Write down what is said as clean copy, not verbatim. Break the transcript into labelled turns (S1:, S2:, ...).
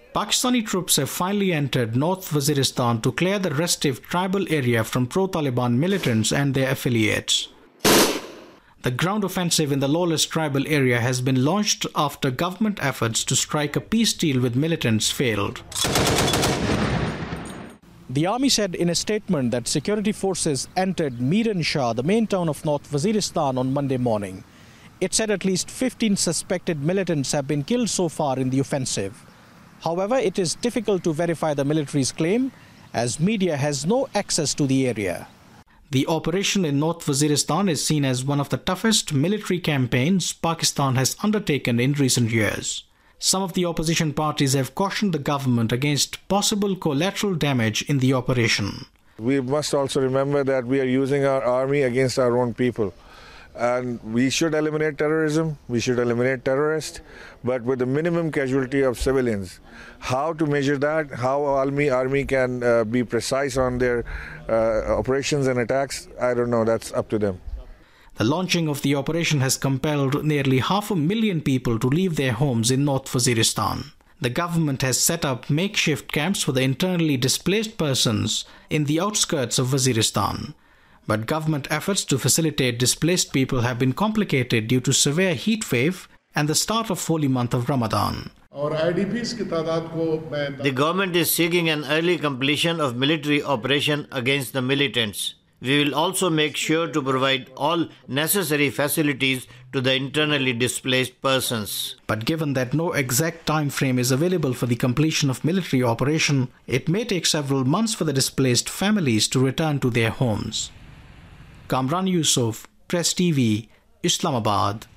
S1: Pakistani troops have finally entered North Waziristan to clear the restive tribal area from pro-Taliban militants and their affiliates. The ground offensive in the lawless tribal area has been launched after government efforts to strike a peace deal with militants failed. The army said in a statement that security forces entered Miran Shah, the main town of North Waziristan, on Monday morning. It said at least 15 suspected militants have been killed so far in the offensive. However, it is difficult to verify the military's claim as media has no access to the area. The operation in North Waziristan is seen as one of the toughest military campaigns Pakistan has undertaken in recent years. Some of the opposition parties have cautioned the government against possible collateral damage in the operation.
S2: We must also remember that we are using our army against our own people. And we should eliminate terrorism, we should eliminate terrorists, but with the minimum casualty of civilians. How to measure that, how army can be precise on their operations and attacks, I don't know, that's up to them.
S1: The launching of the operation has compelled nearly 500,000 people to leave their homes in North Waziristan. The government has set up makeshift camps for the internally displaced persons in the outskirts of Waziristan. But government efforts to facilitate displaced people have been complicated due to severe heat wave and the start of holy month of Ramadan.
S3: The government is seeking an early completion of military operation against the militants. We will also make sure to provide all necessary facilities to the internally displaced persons.
S1: But given that no exact time frame is available for the completion of military operation, it may take several months for the displaced families to return to their homes. Kamran Yusuf, Press TV, Islamabad.